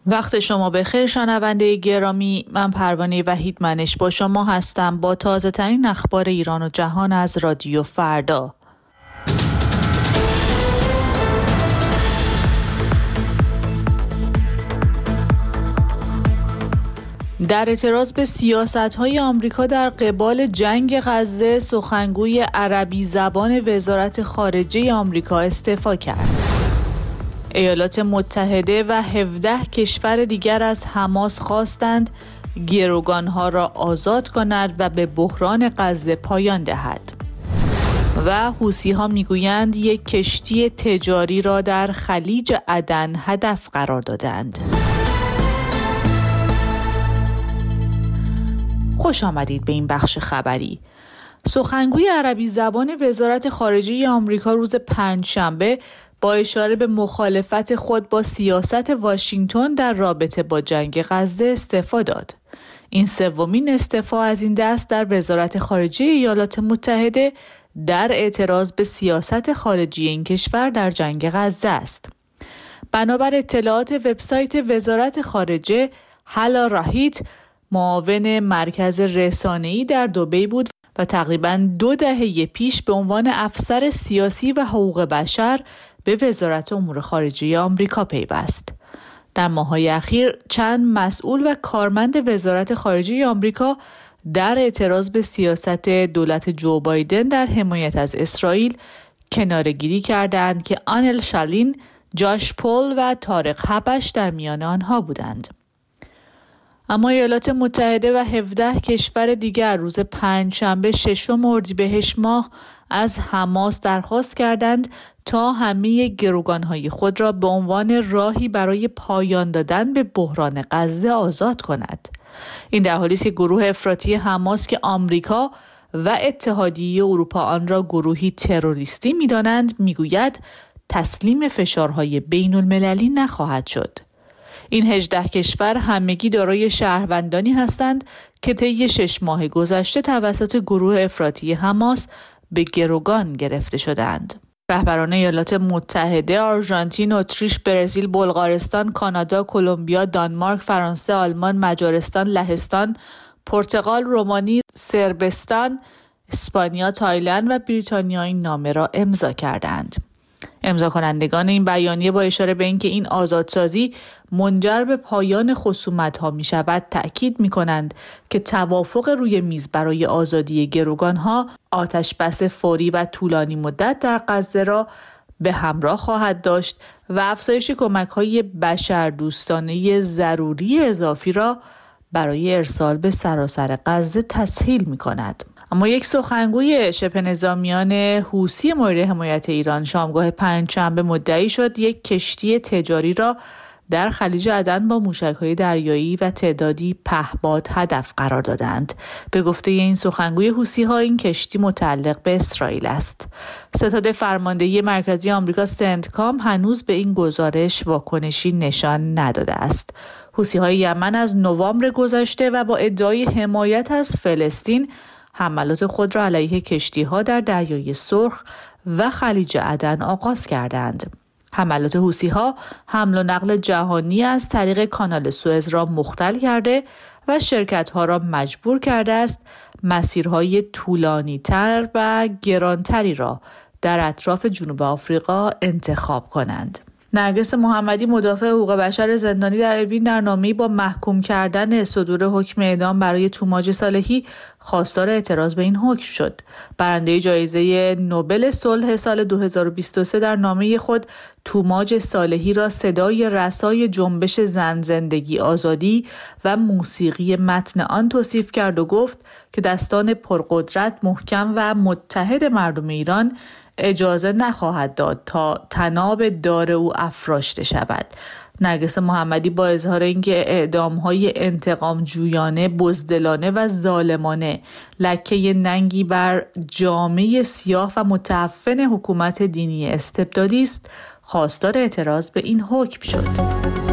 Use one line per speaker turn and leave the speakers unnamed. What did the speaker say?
وقت شما بخیر شنونده گرامی، من پروانه وحیدمنش با شما هستم با تازه ترین اخبار ایران و جهان از رادیو فردا. در اعتراض به سیاست‌های آمریکا در قبال جنگ غزه، سخنگوی عربی زبان وزارت خارجه آمریکا استعفا کرد. ایالات متحده و 17 کشور دیگر از حماس خواستند گروگانها را آزاد کند و به بحران غزه پایان دهد. و حوثی‌ها میگویند یک کشتی تجاری را در خلیج عدن هدف قرار دادند. خوش آمدید به این بخش خبری. سخنگوی عربی زبان وزارت خارجه آمریکا روز پنجشنبه با اشاره به مخالفت خود با سیاست واشنگتن در رابطه با جنگ غزه استعفا داد. این سومین استعفا از این دست در وزارت خارجه ایالات متحده در اعتراض به سیاست خارجی این کشور در جنگ غزه است. بنابر اطلاعات وبسایت وزارت خارجه، هالا راهیت معاون مرکز رسانه‌ای در دبی بود و تقریباً 2 دهه پیش به عنوان افسر سیاسی و حقوق بشر به وزارت امور خارجه آمریکا پیوست. در ماه‌های اخیر چند مسئول و کارمند وزارت خارجه آمریکا در اعتراض به سیاست دولت جو بایدن در حمایت از اسرائیل کناره‌گیری کردند که آنل شالین، جاش پول و طارق حبش در میان آنها بودند. اما ایالات متحده و 17 کشور دیگر روز پنجشنبه 6 اردیبهشت ماه از حماس درخواست کردند تا همه گروگانهای خود را به عنوان راهی برای پایان دادن به بحران غزه آزاد کند. این در حالی است که گروه افراطی حماس که آمریکا و اتحادیه اروپا آن را گروهی تروریستی می‌دانند میگوید تسلیم فشارهای بین‌المللی نخواهد شد. این 18 کشور همگی دارای شهروندانی هستند که طی 6 ماه گذشته توسط گروه افراطی حماس به گروگان گرفته شدند. رهبران ایالات متحده، آرژانتین، اتریش، برزیل، بلغارستان، کانادا، کلمبیا، دانمارک، فرانسه، آلمان، مجارستان، لهستان، پرتغال، رومانی، صربستان، اسپانیا، تایلند و بریتانیا این نامه را امضا کردند. امضا کنندگان این بیانیه با اشاره به اینکه این آزادسازی منجر به پایان خصومت‌ها می‌شود تأکید می‌کنند که توافق روی میز برای آزادی گروگان‌ها آتش‌بس فوری و طولانی مدت در غزه را به همراه خواهد داشت و افزایش کمک‌های بشردوستانه ضروری اضافی را برای ارسال به سراسر غزه تسهیل می‌کند. اما یک سخنگوی شبه نظامیان حوثی مورد حمایت ایران شامگاه پنجشنبه مدعی شد یک کشتی تجاری را در خلیج عدن با موشک‌های دریایی و تعدادی پهپاد هدف قرار دادند. به گفته این سخنگوی حوثی‌ها این کشتی متعلق به اسرائیل است. ستاد فرماندهی مرکزی آمریکا سنتکام هنوز به این گزارش واکنشی نشان نداده است. حوثی‌های یمن از نوامبر گذشته و با ادعای حمایت از فلسطین حملات خود را علیه کشتی‌ها در دریای سرخ و خلیج عدن آغاز کردند. حملات حوثی‌ها حمل و نقل جهانی از طریق کانال سوئز را مختل کرده و شرکت‌ها را مجبور کرده است مسیرهای طولانی‌تر و گرانتری را در اطراف جنوب آفریقا انتخاب کنند. نرگس محمدی مدافع حقوق بشر زندانی در اوین در نامه‌ای با محکوم کردن صدور حکم اعدام برای توماج صالحی خواستار اعتراض به این حکم شد. برنده جایزه نوبل صلح سال 2023 در نامه خود توماج صالحی را صدای رسای جنبش زن زندگی آزادی و موسیقی متن آن توصیف کرد و گفت که دستان پرقدرت، محکم و متحد مردم ایران اجازه نخواهد داد تا طناب دار او افراشته شود. نرگس محمدی با اظهار اینکه اعدام‌های انتقام جویانه، بزدلانه و ظالمانه لکه ننگی بر جامعه سیاه و متعفن حکومت دینی استبدادی است، خواستار اعتراض به این حکم شد.